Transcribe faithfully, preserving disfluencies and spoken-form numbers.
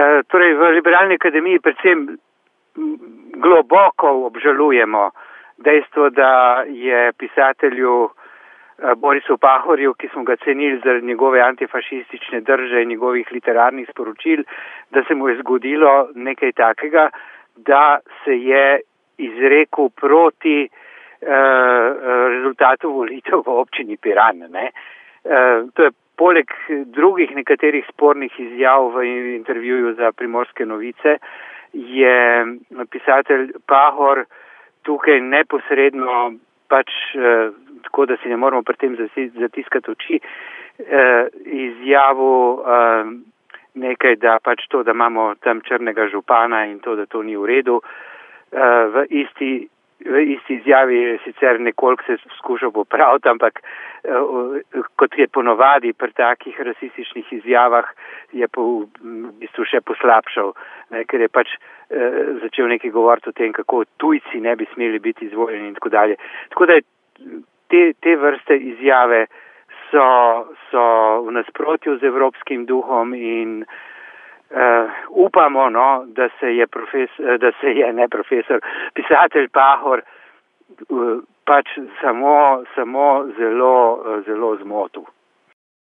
Torej, v Liberalni akademiji predvsem globoko obžalujemo dejstvo, da je pisatelju Borisu Pahorju, ki smo ga cenili zaradi njegove antifašistične drže in njegovih literarnih sporočil, da se mu je zgodilo nekaj takega, da se je izrekel proti uh, rezultatu volitev v občini Piran. Ne? Uh, to je poleg drugih nekaterih spornih izjav v intervjuju za Primorske novice, je pisatelj Pahor tukaj neposredno pač, eh, tako da si ne moramo pri tem zatiskati oči, eh, izjavil eh, nekaj, da pač to, da imamo tam črnega župana in to, da to ni v redu. Eh, v isti, v isti izjavi je sicer nekoliko se skušal popraviti, ampak eh, kot je ponovadi pri takih rasističnih izjavah, je po, v bistvu še poslabšal, ne, ker je pač eh, začel nekaj govoriti o tem, kako tujci ne bi smeli biti izvoljeni in tako dalje. Tako da te, te vrste izjave so, so v nasprotju z evropskim duhom in Uh, upamo, no, da se je profesor, da se je ne profesor, pisatelj Pahor uh, pač samo, samo zelo, uh, zelo zmotil.